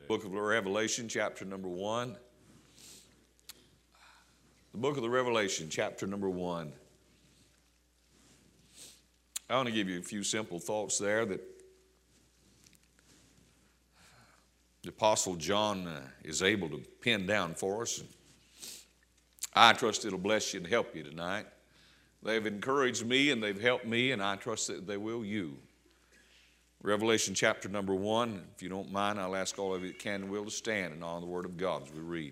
Book of Revelation, chapter number 1. The book of the Revelation, chapter number 1. I want to give you a few simple thoughts there that the Apostle John is able to pin down for us. I trust it'll bless you and help you tonight. They've encouraged me and they've helped me, and I trust that they will you. Revelation chapter number 1. If you don't mind, I'll ask all of you that can and will to stand and honor the Word of God as we read.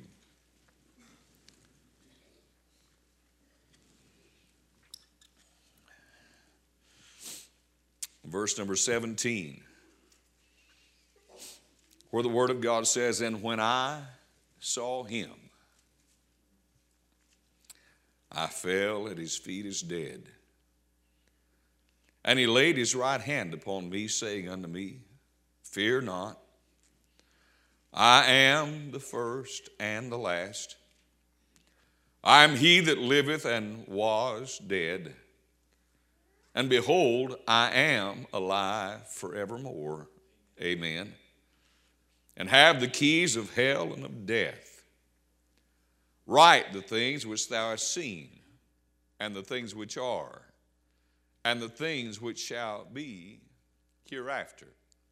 Verse number 17, where the Word of God says, "And when I saw him, I fell at his feet as dead. And he laid his right hand upon me, saying unto me, Fear not, I am the first and the last. I am he that liveth and was dead. And behold, I am alive forevermore. Amen. And have the keys of hell and of death. Write the things which thou hast seen, and the things which are, and the things which shall be hereafter."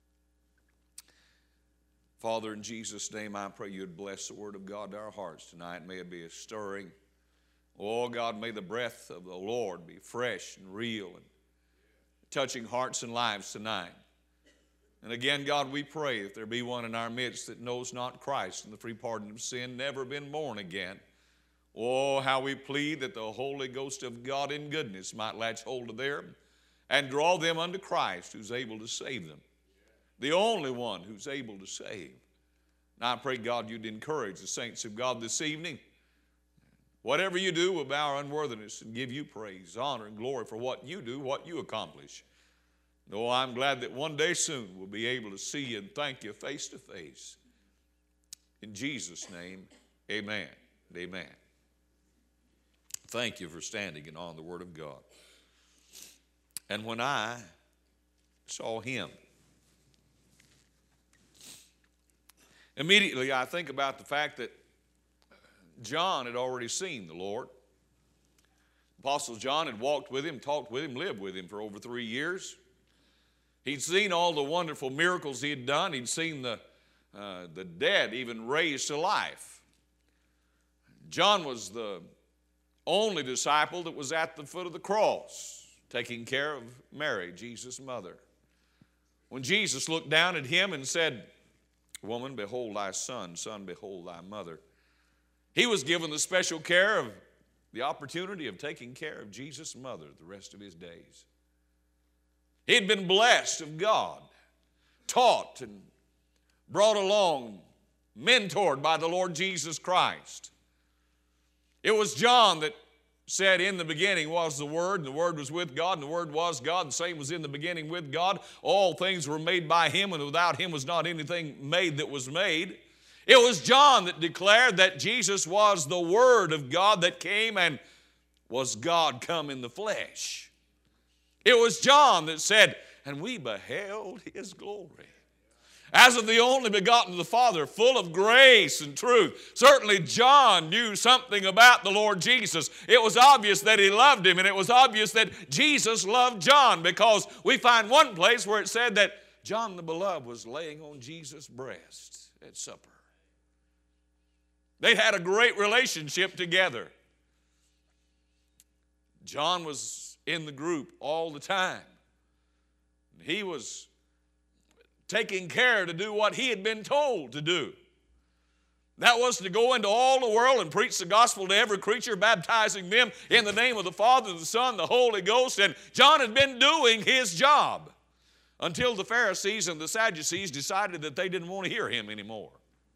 Father, in Jesus' name, I pray you'd bless the Word of God to our hearts tonight. May it be a stirring. Oh, God, may the breath of the Lord be fresh and real and touching hearts and lives tonight. And again, God, we pray if there be one in our midst that knows not Christ and the free pardon of sin, never been born again, oh, how we plead that the Holy Ghost of God in goodness might latch hold of them and draw them unto Christ, who's able to save them. The only one who's able to save. And I pray, God, you'd encourage the saints of God this evening. Whatever you do, we'll bow our unworthiness and give you praise, honor, and glory for what you do, what you accomplish. Oh, I'm glad that one day soon we'll be able to see you and thank you face to face. In Jesus' name, amen and amen. Thank you for standing and on the Word of God. And when I saw him, immediately I think about the fact that John had already seen the Lord. Apostle John had walked with him, talked with him, lived with him for over 3 years. He'd seen all the wonderful miracles he had done. He'd seen the dead even raised to life. John was the only disciple that was at the foot of the cross, taking care of Mary, Jesus' mother. When Jesus looked down at him and said, "Woman, behold thy son, son, behold thy mother," he was given the special care of the opportunity of taking care of Jesus' mother the rest of his days. He had been blessed of God, taught and brought along, mentored by the Lord Jesus Christ. It was John that said, "In the beginning was the Word, and the Word was with God, and the Word was God. The same was in the beginning with God. All things were made by him, and without him was not anything made that was made." It was John that declared that Jesus was the Word of God that came and was God come in the flesh. It was John that said, "And we beheld his glory, as of the only begotten of the Father, full of grace and truth." Certainly John knew something about the Lord Jesus. It was obvious that he loved him, and it was obvious that Jesus loved John, because we find one place where it said that John the Beloved was laying on Jesus' breast at supper. They had a great relationship together. John was in the group all the time. He was taking care to do what he had been told to do. That was to go into all the world and preach the gospel to every creature, baptizing them in the name of the Father, the Son, the Holy Ghost. And John had been doing his job until the Pharisees and the Sadducees decided that they didn't want to hear him anymore.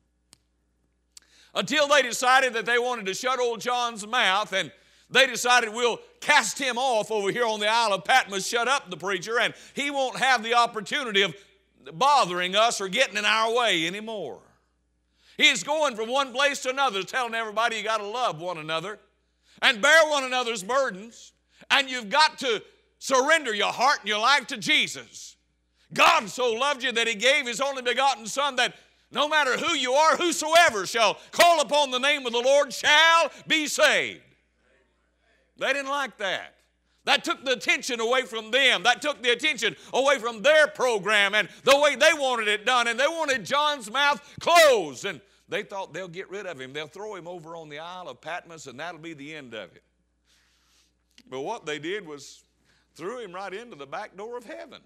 Until they decided that they wanted to shut old John's mouth, and they decided, we'll cast him off over here on the Isle of Patmos, shut up the preacher, and he won't have the opportunity of bothering us or getting in our way anymore. He's going from one place to another, telling everybody you got to love one another and bear one another's burdens, and you've got to surrender your heart and your life to Jesus. God so loved you that he gave his only begotten Son, that No matter who you are, whosoever shall call upon the name of the Lord shall be saved. They didn't like that. That took the attention away from them. That took the attention away from their program and the way they wanted it done. And they wanted John's mouth closed. And they thought they'll get rid of him. They'll throw him over on the Isle of Patmos and that'll be the end of it. But what they did was threw him right into the back door of heaven.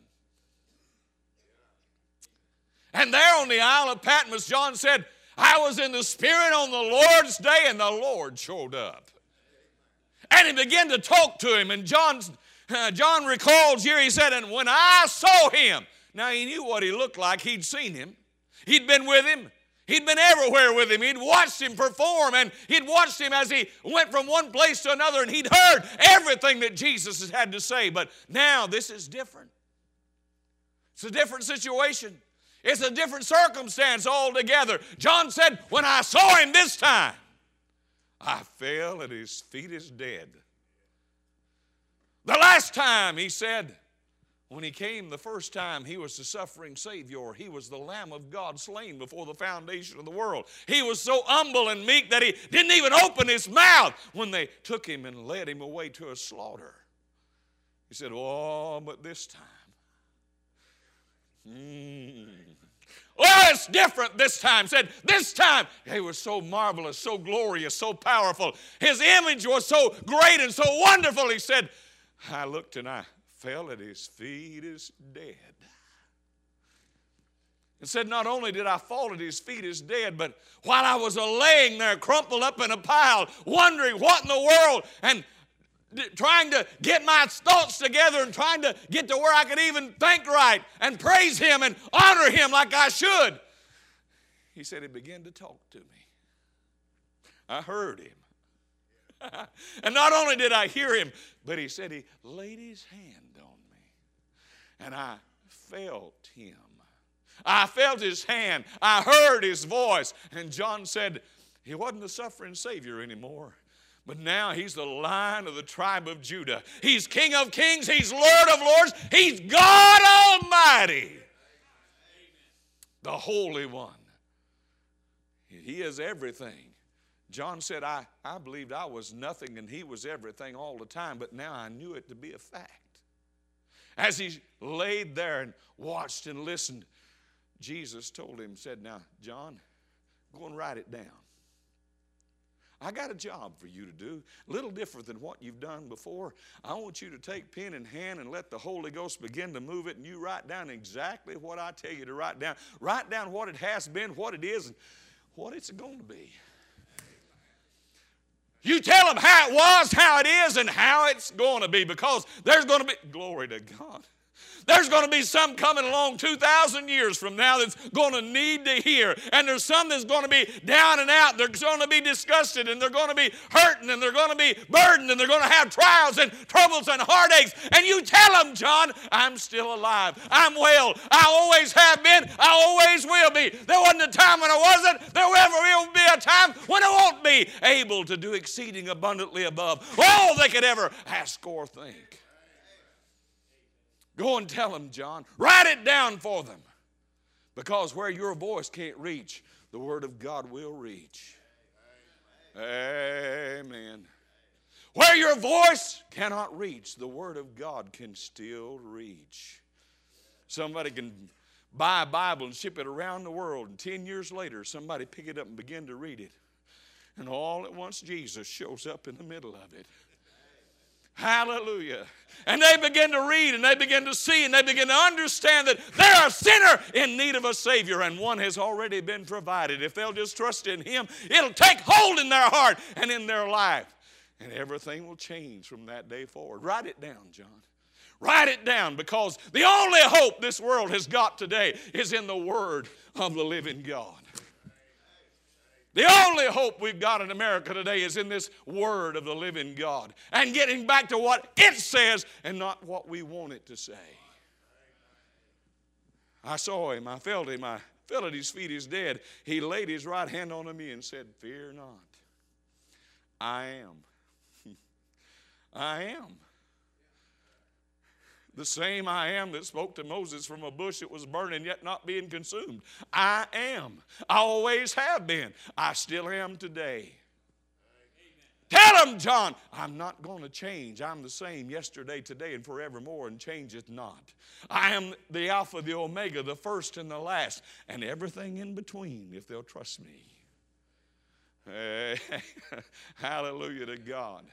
And there on the Isle of Patmos, John said, I was in the Spirit on the Lord's day, and the Lord showed up. And he began to talk to him, and John recalls here, he said, and when I saw him, now he knew what he looked like. He'd seen him. He'd been with him. He'd been everywhere with him. He'd watched him perform, and he'd watched him as he went from one place to another, and he'd heard everything that Jesus had to say. But now this is different. It's a different situation. It's a different circumstance altogether. John said, when I saw him this time, I fell at his feet as dead. The last time, he said, when he came the first time, he was the suffering Savior. He was the Lamb of God slain before the foundation of the world. He was so humble and meek that he didn't even open his mouth when they took him and led him away to a slaughter. He said, oh, but this time, well, it's different this time. Said, this time, he was so marvelous, so glorious, so powerful. His image was so great and so wonderful. He said, I looked and I fell at his feet as dead. And said, not only did I fall at his feet as dead, but while I was laying there crumpled up in a pile, wondering what in the world, and trying to get my thoughts together and trying to get to where I could even think right and praise him and honor him like I should. He said he began to talk to me. I heard him. And not only did I hear him, but he said he laid his hand on me. And I felt him. I felt his hand. I heard his voice. And John said he wasn't the suffering Savior anymore. But now he's the Lion of the tribe of Judah. He's King of kings. He's Lord of lords. He's God Almighty. The Holy One. He is everything. John said, I believed I was nothing and he was everything all the time, but now I knew it to be a fact. As he laid there and watched and listened, Jesus told him, said, now, John, go and write it down. I got a job for you to do, a little different than what you've done before. I want you to take pen in hand and let the Holy Ghost begin to move it, and you write down exactly what I tell you to write down. Write down what it has been, what it is, and what it's going to be. You tell them how it was, how it is, and how it's going to be, because there's going to be, glory to God. There's going to be some coming along 2,000 years from now that's going to need to hear. And there's some that's going to be down and out. They're going to be disgusted, and they're going to be hurting, and they're going to be burdened, and they're going to have trials and troubles and heartaches. And you tell them, John, I'm still alive. I'm well. I always have been. I always will be. There wasn't a time when I wasn't. There ever will be a time when I won't be able to do exceeding abundantly above all they could ever ask or think. Go and tell them, John. Write it down for them. Because where your voice can't reach, the Word of God will reach. Amen. Where your voice cannot reach, the Word of God can still reach. Somebody can buy a Bible and ship it around the world, and 10 years later, somebody pick it up and begin to read it. And all at once, Jesus shows up in the middle of it. Hallelujah. And they begin to read, and they begin to see, and they begin to understand that they're a sinner in need of a Savior, and one has already been provided. If they'll just trust in Him, it'll take hold in their heart and in their life, and everything will change from that day forward. Write it down, John. Write it down, because the only hope this world has got today is in the Word of the living God. The only hope we've got in America today is in this Word of the living God, and getting back to what it says and not what we want it to say. I saw him. I felt him. I fell at his feet as dead. He laid his right hand on me and said, fear not. I am. I am. The same I am that spoke to Moses from a bush that was burning yet not being consumed. I am. I always have been. I still am today. Tell him, John, I'm not going to change. I'm the same yesterday, today, and forevermore, and change it not. I am the Alpha, the Omega, the first and the last, and everything in between, if they'll trust me. Hey, hallelujah to God.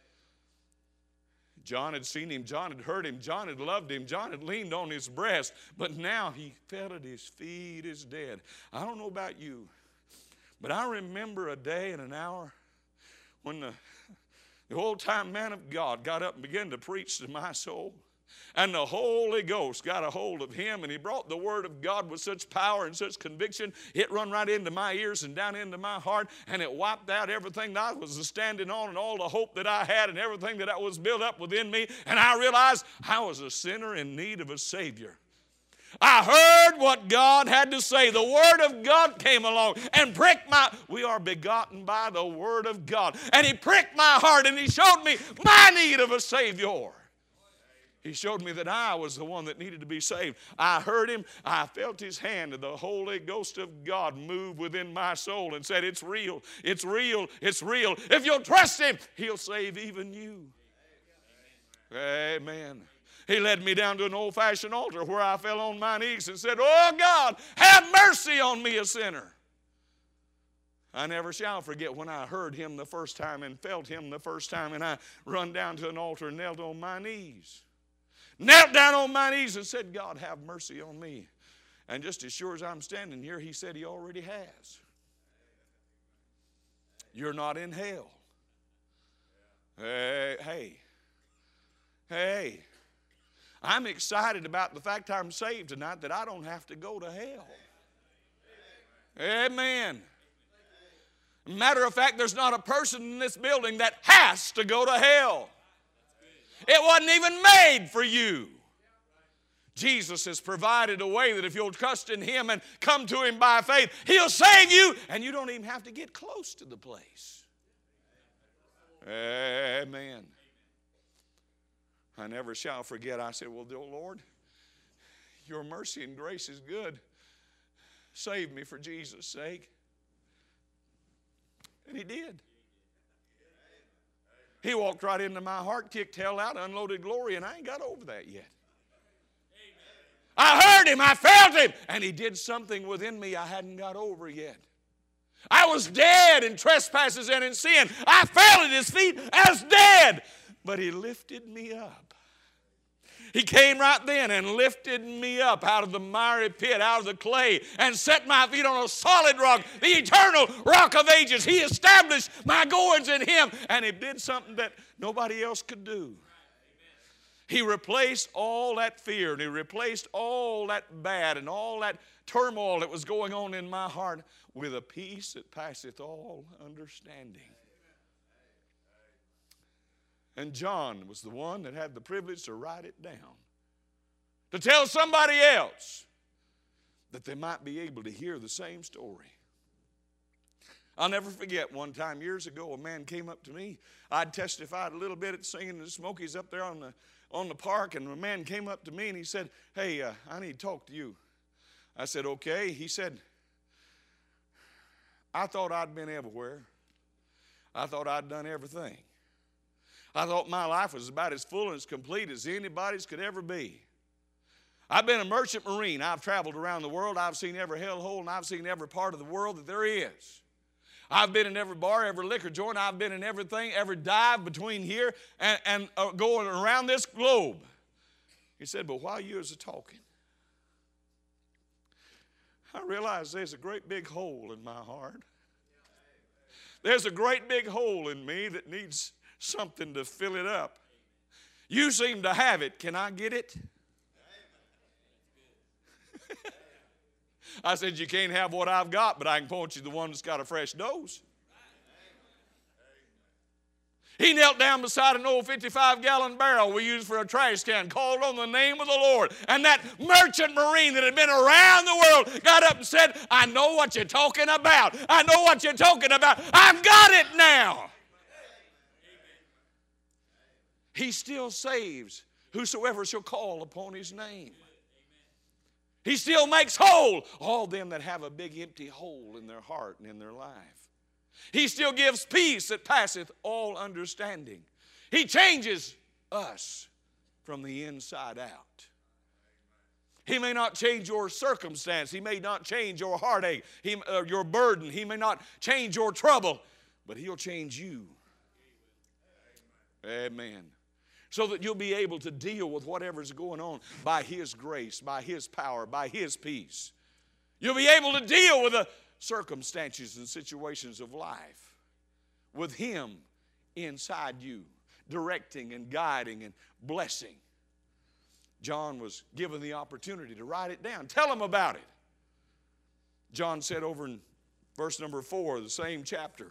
John had seen him. John had heard him. John had loved him. John had leaned on his breast. But now he fell at his feet as dead. I don't know about you, but I remember a day and an hour when the old-time man of God got up and began to preach to my soul. And the Holy Ghost got a hold of him, and he brought the Word of God with such power and such conviction. It run right into my ears and down into my heart, and it wiped out everything that I was standing on and all the hope that I had and everything that was built up within me. And I realized I was a sinner in need of a Savior. I heard what God had to say. The Word of God came along and pricked we are begotten by the Word of God. And he pricked my heart, and he showed me my need of a Savior. He showed me that I was the one that needed to be saved. I heard him. I felt his hand, and the Holy Ghost of God moved within my soul and said, it's real, it's real, it's real. If you'll trust him, he'll save even you. Amen. He led me down to an old-fashioned altar where I fell on my knees and said, oh God, have mercy on me, a sinner. I never shall forget when I heard him the first time and felt him the first time, and I run down to an altar and knelt on my knees. Knelt down on my knees and said, God, have mercy on me. And just as sure as I'm standing here, he said he already has. You're not in hell. Hey. I'm excited about the fact I'm saved tonight, that I don't have to go to hell. Amen. Matter of fact, there's not a person in this building that has to go to hell. It wasn't even made for you. Jesus has provided a way that if you'll trust in him and come to him by faith, he'll save you, and you don't even have to get close to the place. Amen. I never shall forget, I said, well, dear Lord, your mercy and grace is good. Save me for Jesus' sake. And he did. He walked right into my heart, kicked hell out, unloaded glory, and I ain't got over that yet. I heard him, I felt him, and he did something within me I hadn't got over yet. I was dead in trespasses and in sin. I fell at his feet as dead, but he lifted me up. He came right then and lifted me up out of the miry pit, out of the clay, and set my feet on a solid rock, the eternal rock of ages. He established my goings in him, and he did something that nobody else could do. He replaced all that fear, and he replaced all that bad and all that turmoil that was going on in my heart with a peace that passeth all understanding. And John was the one that had the privilege to write it down, to tell somebody else that they might be able to hear the same story. I'll never forget one time years ago, a man came up to me. I'd testified a little bit at singing the Smokies up there on the park, and a man came up to me and he said, hey, I need to talk to you. I said, okay. He said, I thought I'd been everywhere. I thought I'd done everything. I thought my life was about as full and as complete as anybody's could ever be. I've been a merchant marine. I've traveled around the world. I've seen every hellhole, and I've seen every part of the world that there is. I've been in every bar, every liquor joint. I've been in everything, every dive between here and going around this globe. He said, but while you was talking, I realized there's a great big hole in my heart. There's a great big hole in me that needs something to fill it up. You seem to have it. Can I get it? I said, you can't have what I've got, but I can point you the one that's got a fresh dose. He knelt down beside an old 55-gallon barrel we used for a trash can, called on the name of the Lord. And that merchant marine that had been around the world got up and said, I know what you're talking about. I know what you're talking about. I've got it now. He still saves Whosoever shall call upon his name. He still makes whole all them that have a big empty hole in their heart and in their life. He still gives peace that passeth all understanding. He changes us from the inside out. He may not change your circumstance. He may not change your heartache, your burden. He may not change your trouble, but he'll change you. Amen. So that you'll be able to deal with whatever's going on by his grace, by his power, by his peace. You'll be able to deal with the circumstances and situations of life with him inside you, directing and guiding and blessing. John was given the opportunity to write it down. Tell him about it. John said over in verse number 4 of the same chapter,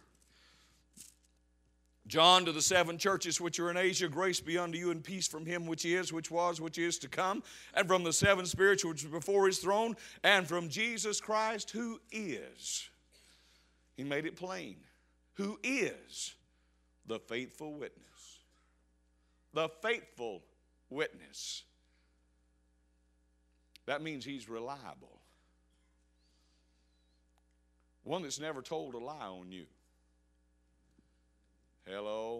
John, to the 7 churches which are in Asia, grace be unto you and peace from him which is, which was, which is to come, and from the 7 spirits which are before his throne, and from Jesus Christ who is. He made it plain. Who is the faithful witness. The faithful witness. That means he's reliable. One that's never told a lie on you. Hello?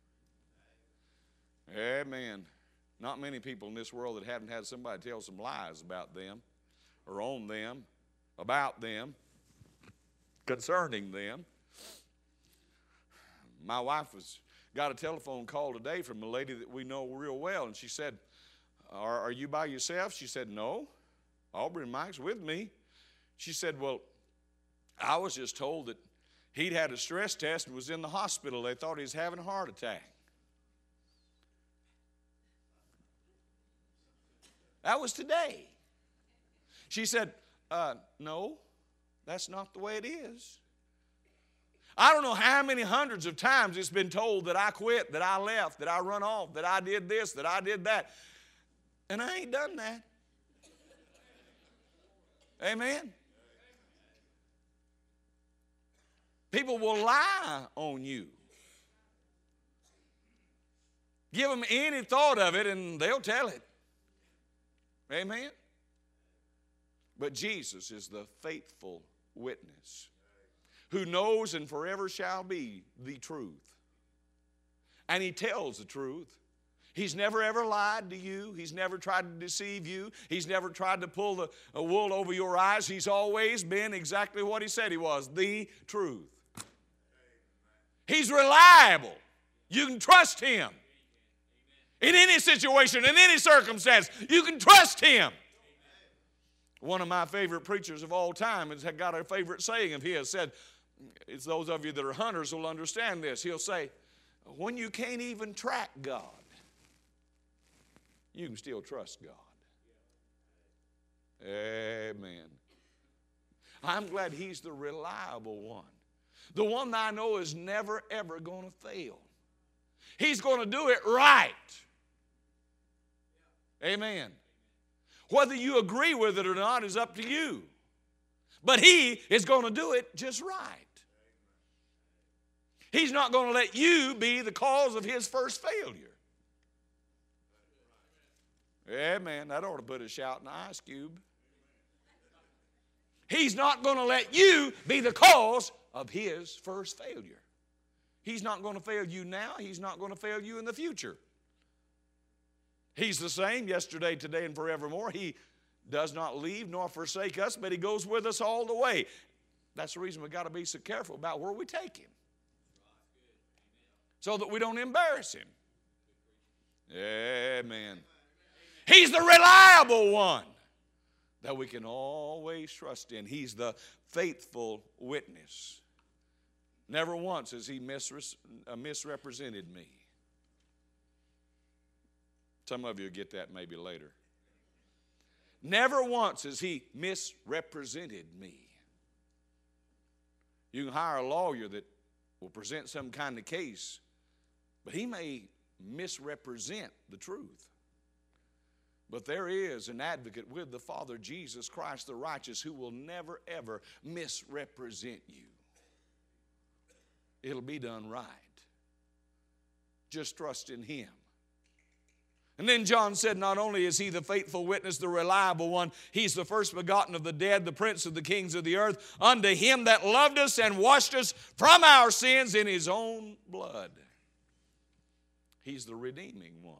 Amen. Not many people in this world that haven't had somebody tell some lies about them or on them, about them, concerning them. My wife got a telephone call today from a lady that we know real well, and she said, are you by yourself? She said, no. Aubrey and Mike's with me. She said, well, I was just told that he'd had a stress test and was in the hospital. They thought he was having a heart attack. That was today. She said, no, that's not the way it is. I don't know how many hundreds of times it's been told that I quit, that I left, that I run off, that I did this, that I did that. And I ain't done that. Amen. People will lie on you. Give them any thought of it and they'll tell it. Amen. But Jesus is the faithful witness who knows and forever shall be the truth. And he tells the truth. He's never ever lied to you. He's never tried to deceive you. He's never tried to pull the wool over your eyes. He's always been exactly what he said he was, the truth. He's reliable. You can trust him. In any situation, in any circumstance, you can trust him. One of my favorite preachers of all time has got a favorite saying of his. Said, it's those of you that are hunters will understand this. He'll say, when you can't even track God, you can still trust God. Amen. I'm glad he's the reliable one. The one that I know is never, ever going to fail. He's going to do it right. Amen. Whether you agree with it or not is up to you. But he is going to do it just right. He's not going to let you be the cause of his first failure. Amen. That ought to put a shout in the ice cube. He's not going to let you be the cause of his first failure. He's not going to fail you now. He's not going to fail you in the future. He's the same yesterday, today, and forevermore. He does not leave nor forsake us, but he goes with us all the way. That's the reason we've got to be so careful about where we take him, so that we don't embarrass him. Amen. He's the reliable one that we can always trust in. He's the faithful witness. Never once has he misrepresented me. Some of you will get that maybe later. Never once has he misrepresented me. You can hire a lawyer that will present some kind of case, but he may misrepresent the truth. But there is an advocate with the Father, Jesus Christ the righteous, who will never, ever misrepresent you. It'll be done right. Just trust in him. And then John said, not only is he the faithful witness, the reliable one, he's the first begotten of the dead, the prince of the kings of the earth, unto him that loved us and washed us from our sins in his own blood. He's the redeeming one.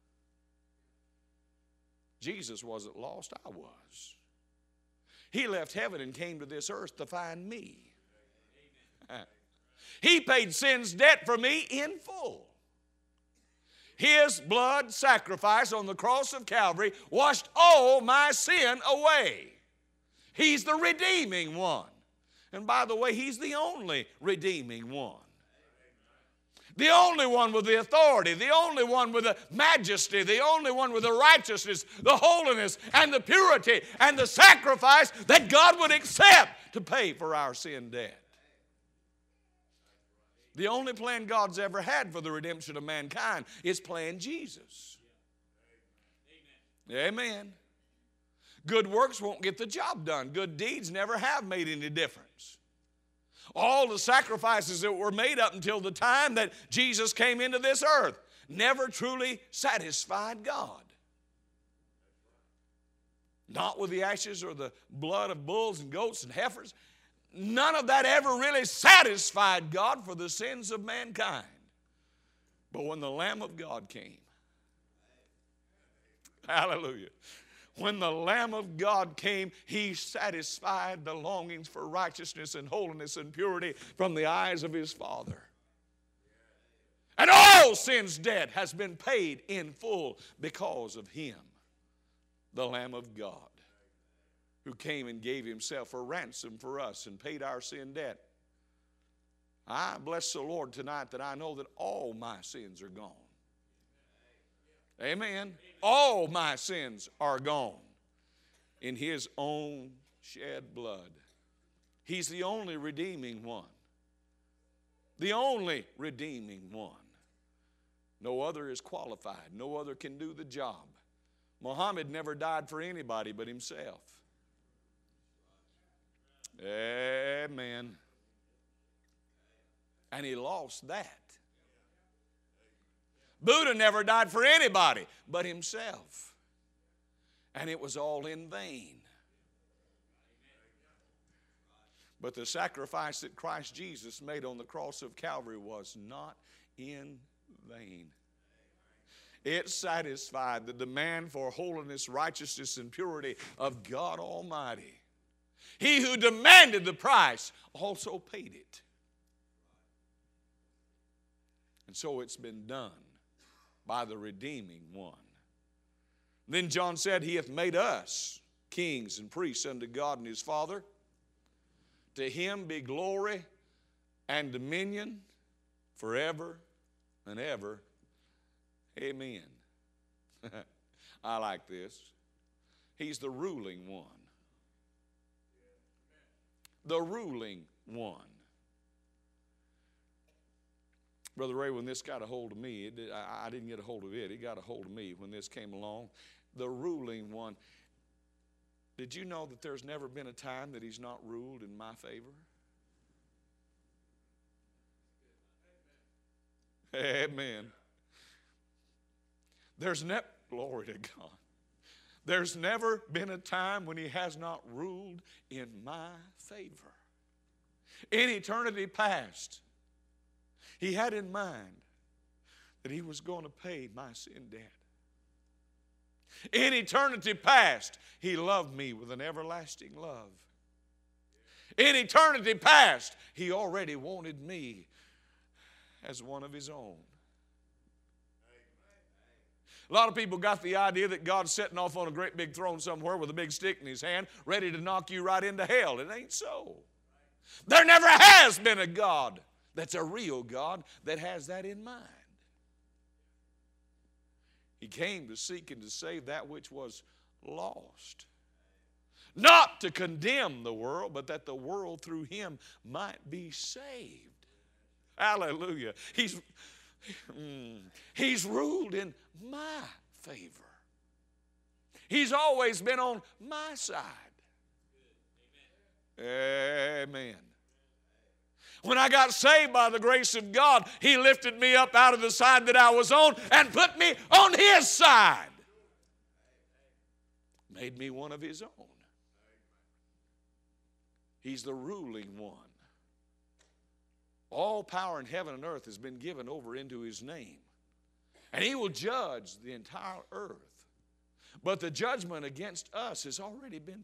Jesus wasn't lost, I was. He left heaven and came to this earth to find me. He paid sin's debt for me in full. His blood sacrifice on the cross of Calvary washed all my sin away. He's the redeeming one. And by the way, he's the only redeeming one. The only one with the authority, the only one with the majesty, the only one with the righteousness, the holiness, and the purity, and the sacrifice that God would accept to pay for our sin debt. The only plan God's ever had for the redemption of mankind is plan Jesus. Amen. Good works won't get the job done. Good deeds never have made any difference. All the sacrifices that were made up until the time that Jesus came into this earth never truly satisfied God. Not with the ashes or the blood of bulls and goats and heifers. None of that ever really satisfied God for the sins of mankind. But when the Lamb of God came, hallelujah, when the Lamb of God came, he satisfied the longings for righteousness and holiness and purity from the eyes of his Father. And all sin's debt has been paid in full because of him, the Lamb of God, who came and gave himself a ransom for us and paid our sin debt. I bless the Lord tonight that I know that all my sins are gone. Amen. All my sins are gone in his own shed blood. He's the only redeeming one. The only redeeming one. No other is qualified. No other can do the job. Muhammad never died for anybody but himself. Amen. And he lost that. Buddha never died for anybody but himself. And it was all in vain. But the sacrifice that Christ Jesus made on the cross of Calvary was not in vain. It satisfied the demand for holiness, righteousness, and purity of God Almighty. He who demanded the price also paid it. And so it's been done by the redeeming one. Then John said, he hath made us kings and priests unto God and his Father. To him be glory and dominion forever and ever. Amen. I like this. He's the ruling one. The ruling one. Brother Ray, when this got a hold of me, I didn't get a hold of it. It got a hold of me when this came along. The ruling one. Did you know that there's never been a time that he's not ruled in my favor? Amen. Glory to God. There's never been a time when he has not ruled in my favor. In eternity past, he had in mind that he was going to pay my sin debt. In eternity past, he loved me with an everlasting love. In eternity past, he already wanted me as one of his own. A lot of people got the idea that God's sitting off on a great big throne somewhere with a big stick in his hand, ready to knock you right into hell. It ain't so. There never has been a God that's a real God that has that in mind. He came to seek and to save that which was lost. Not to condemn the world, but that the world through him might be saved. Hallelujah. He's ruled in my favor. He's always been on my side. Amen. When I got saved by the grace of God, He lifted me up out of the side that I was on and put me on His side. Made me one of His own. He's the ruling one. All power in heaven and earth has been given over into His name. And He will judge the entire earth. But the judgment against us has already been,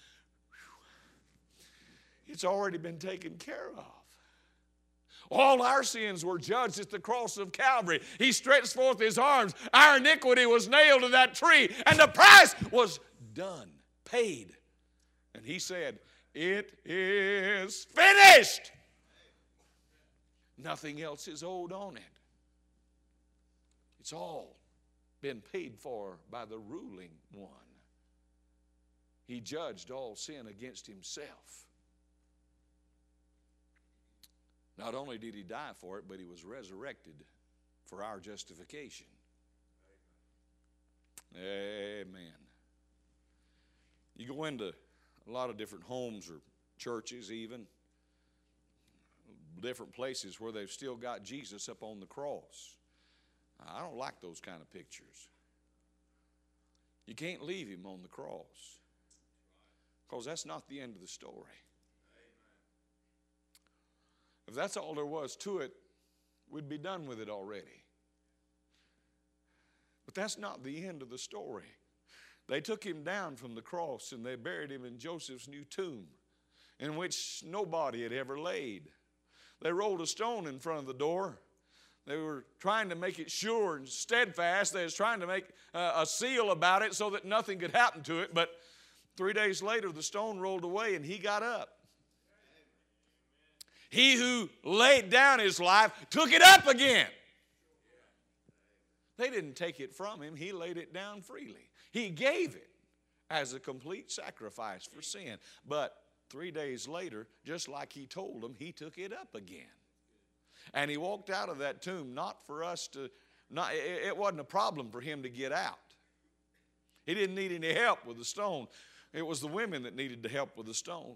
it's already been taken care of. All our sins were judged at the cross of Calvary. He stretched forth His arms. Our iniquity was nailed to that tree, and the price was done, paid. And He said, it is finished. Nothing else is owed on it. It's all been paid for by the ruling one. He judged all sin against Himself. Not only did He die for it, but He was resurrected for our justification. Amen. You go into a lot of different homes or churches even, different places where they've still got Jesus up on the cross. I don't like those kind of pictures. You can't leave Him on the cross, because that's not the end of the story. If that's all there was to it, we'd be done with it already. But that's not the end of the story. They took Him down from the cross and they buried Him in Joseph's new tomb, in which nobody had ever laid. They rolled a stone in front of the door. They were trying to make it sure and steadfast. They was trying to make a seal about it so that nothing could happen to it. But 3 days later, the stone rolled away and He got up. He who laid down His life took it up again. They didn't take it from Him. He laid it down freely. He gave it as a complete sacrifice for sin. But 3 days later, just like He told them, He took it up again. And He walked out of that tomb not for us to, it wasn't a problem for Him to get out. He didn't need any help with the stone. It was the women that needed the help with the stone.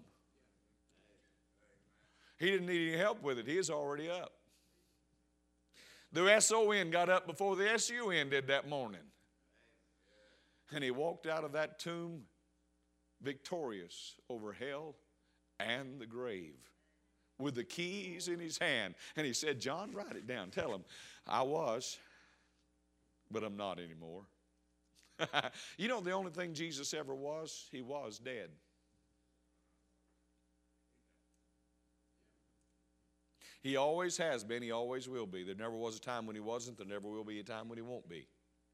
He didn't need any help with it. He was already up. The S-O-N got up before the S-U-N did that morning. And He walked out of that tomb victorious over hell and the grave with the keys in His hand. And He said, John, write it down. Tell him, I was, but I'm not anymore. You know the only thing Jesus ever was? He was dead. He always has been. He always will be. There never was a time when He wasn't. There never will be a time when He won't be.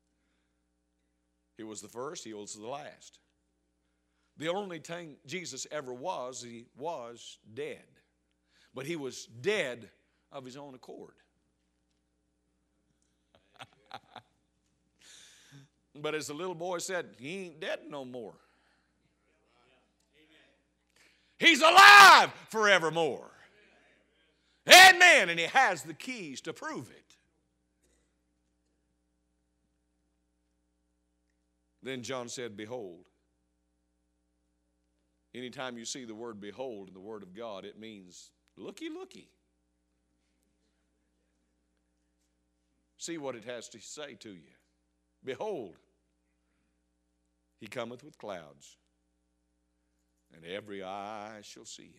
He was the first. He was the last. The only thing Jesus ever was, He was dead. But He was dead of His own accord. But as the little boy said, He ain't dead no more. He's alive forevermore. Amen. And He has the keys to prove it. Then John said, behold. Anytime you see the word behold in the Word of God, it means looky, looky. See what it has to say to you. Behold, He cometh with clouds, and every eye shall see Him.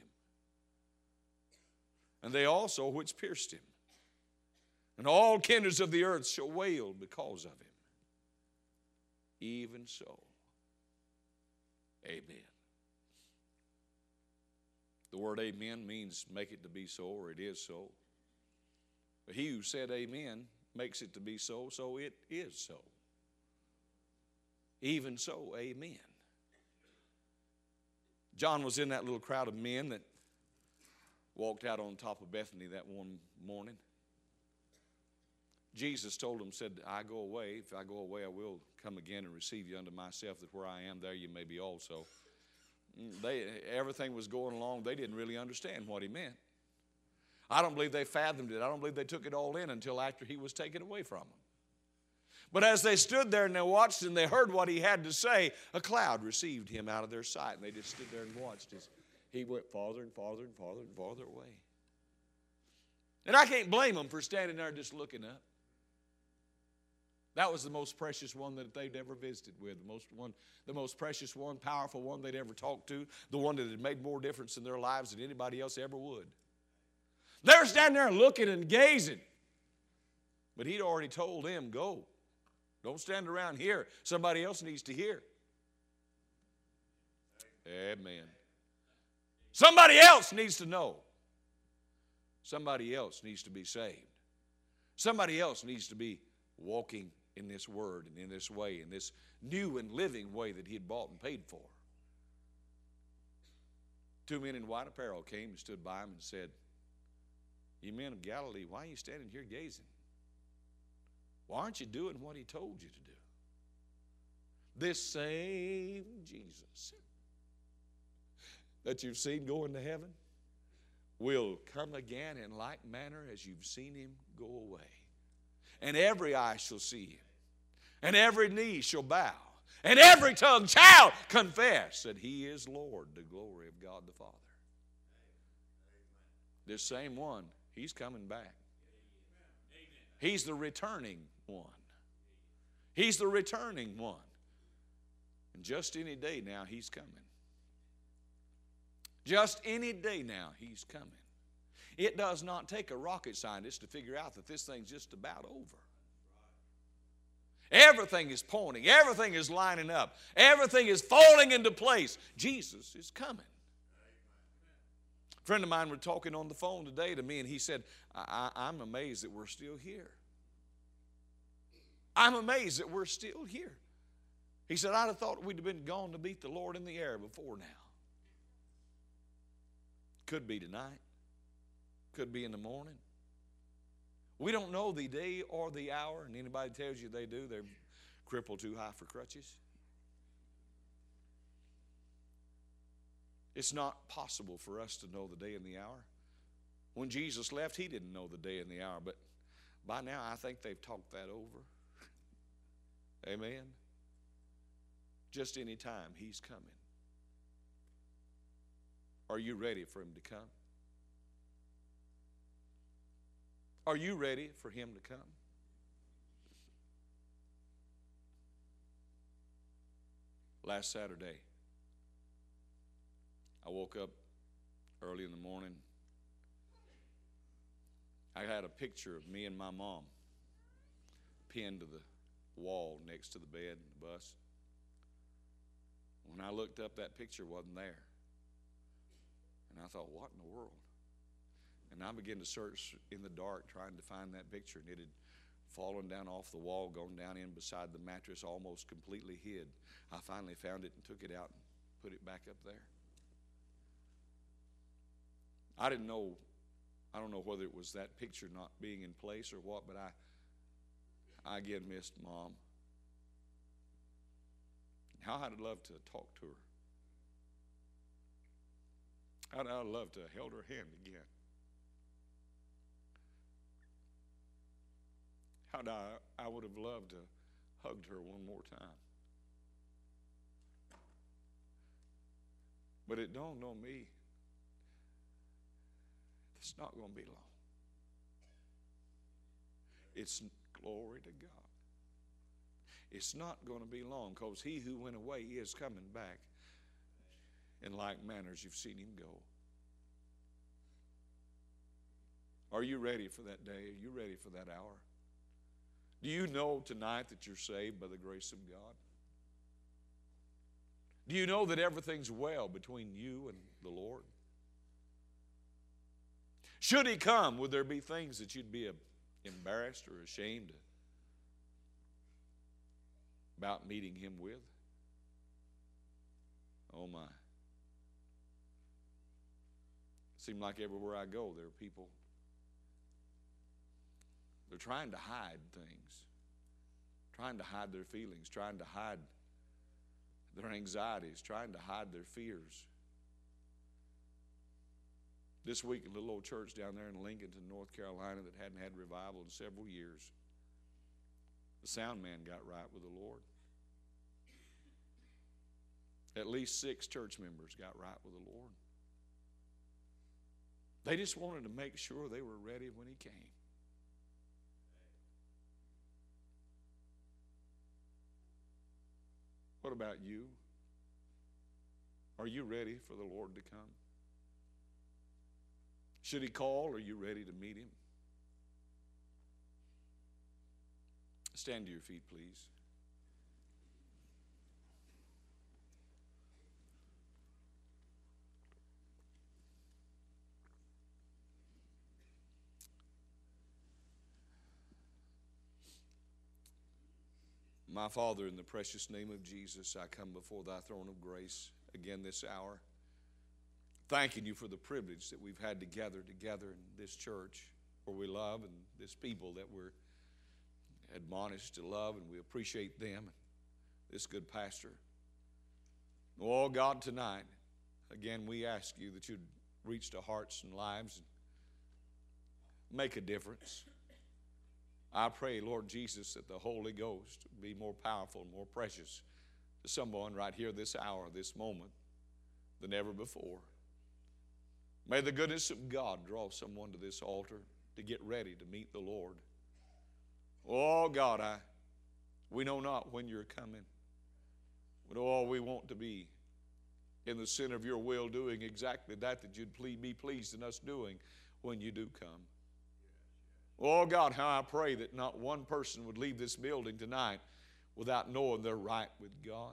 And they also which pierced Him. And all kindreds of the earth shall wail because of Him. Even so. Amen. The word amen means make it to be so, or it is so. But He who said amen makes it to be so, so it is so. Even so, amen. John was in that little crowd of men that walked out on top of Bethany that one morning. Jesus told him, said, I go away. If I go away, I will come again and receive you unto myself, that where I am, there you may be also. Everything was going along. They didn't really understand what He meant. I don't believe they fathomed it. I don't believe they took it all in until after He was taken away from them. But as they stood there and they watched and they heard what He had to say, a cloud received Him out of their sight. And they just stood there and watched as He went farther and farther and farther and farther away. And I can't blame them for standing there just looking up. That was the most precious one that they'd ever visited with, the most precious one, powerful one they'd ever talked to, the one that had made more difference in their lives than anybody else ever would. They were standing there looking and gazing. But he'd already told them, go. Don't stand around here. Somebody else needs to hear. Amen. Somebody else needs to know. Somebody else needs to be saved. Somebody else needs to be walking in this word and in this way, in this new and living way that he had bought and paid for. Two men in white apparel came and stood by him and said, "You men of Galilee, why are you standing here gazing? Why aren't you doing what he told you to do?" This same Jesus that you've seen go into heaven will come again in like manner as you've seen him go away. And every eye shall see him, and every knee shall bow, and every tongue shall confess that he is Lord, the glory of God the Father. This same one, he's coming back. He's the returning one. He's the returning one. And just any day now, he's coming. Just any day now, he's coming. It does not take a rocket scientist to figure out that this thing's just about over. Everything is pointing. Everything is lining up. Everything is falling into place. Jesus is coming. A friend of mine was talking on the phone today to me, and he said, I'm amazed that we're still here. I'm amazed that we're still here. He said, I'd have thought we'd have been gone to meet the Lord in the air before now. Could be tonight. Could be in the morning. We don't know the day or the hour, and anybody tells you they do, they're crippled too high for crutches. It's not possible for us to know the day and the hour. When Jesus left, he didn't know the day and the hour, but by now I think they've talked that over. Amen. Just any time he's coming. Are you ready for him to come? Are you ready for him to come? Last Saturday, I woke up early in the morning. I had a picture of me and my mom pinned to the wall next to the bed in the bus. When I looked up, that picture wasn't there. And I thought, what in the world? And I began to search in the dark trying to find that picture, and it had fallen down off the wall, gone down in beside the mattress, almost completely hid. I finally found it and took it out and put it back up there. I don't know whether it was that picture not being in place or what, but I again missed Mom. How I'd love to talk to her. I'd love to have held her hand again. I would have loved to have hugged her one more time. But it dawned on me, it's not going to be long. It's glory to God. It's not going to be long, because he who went away is coming back in like manner as you've seen him go. Are you ready for that day? Are you ready for that hour? Do you know tonight that you're saved by the grace of God? Do you know that everything's well between you and the Lord? Should he come, would there be things that you'd be embarrassed or ashamed about meeting him with? Oh my. It seems like everywhere I go there are people, they're trying to hide things, trying to hide their feelings, trying to hide their anxieties, trying to hide their fears. This week, a little old church down there in Lincolnton, North Carolina, that hadn't had revival in several years, the sound man got right with the Lord. At least 6 church members got right with the Lord. They just wanted to make sure they were ready when he came. What about you? Are you ready for the Lord to come? Should he call, are you ready to meet him? Stand to your feet, please. My Father, in the precious name of Jesus, I come before thy throne of grace again this hour, thanking you for the privilege that we've had to gather together in this church where we love, and this people that we're admonished to love, and we appreciate them, this good pastor. Oh God, tonight, again, we ask you that you'd reach to hearts and lives and make a difference. I pray, Lord Jesus, that the Holy Ghost be more powerful and more precious to someone right here this hour, this moment, than ever before. May the goodness of God draw someone to this altar to get ready to meet the Lord. Oh God, we know not when you're coming. But oh, we want to be in the center of your will, doing exactly that you'd be pleased in us doing when you do come. Oh God, how I pray that not one person would leave this building tonight without knowing they're right with God.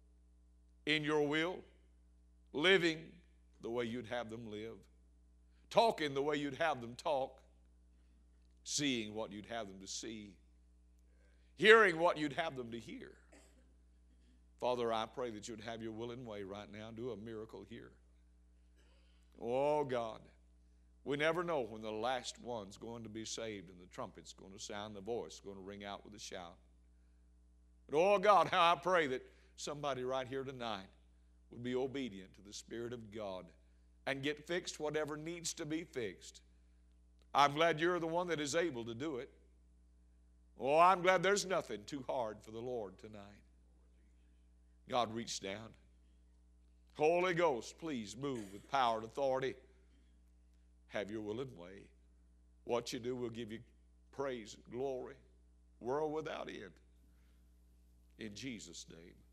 In your will, living the way you'd have them live, talking the way you'd have them talk, seeing what you'd have them to see, hearing what you'd have them to hear. Father, I pray that you'd have your will and way right now. Do a miracle here. Oh God, we never know when the last one's going to be saved and the trumpet's going to sound, the voice going to ring out with a shout. But oh God, how I pray that somebody right here tonight would be obedient to the Spirit of God and get fixed whatever needs to be fixed. I'm glad you're the one that is able to do it. Oh, I'm glad there's nothing too hard for the Lord tonight. God, reach down. Holy Ghost, please move with power and authority. Have your will and way. What you do will give you praise and glory, world without end. In Jesus' name.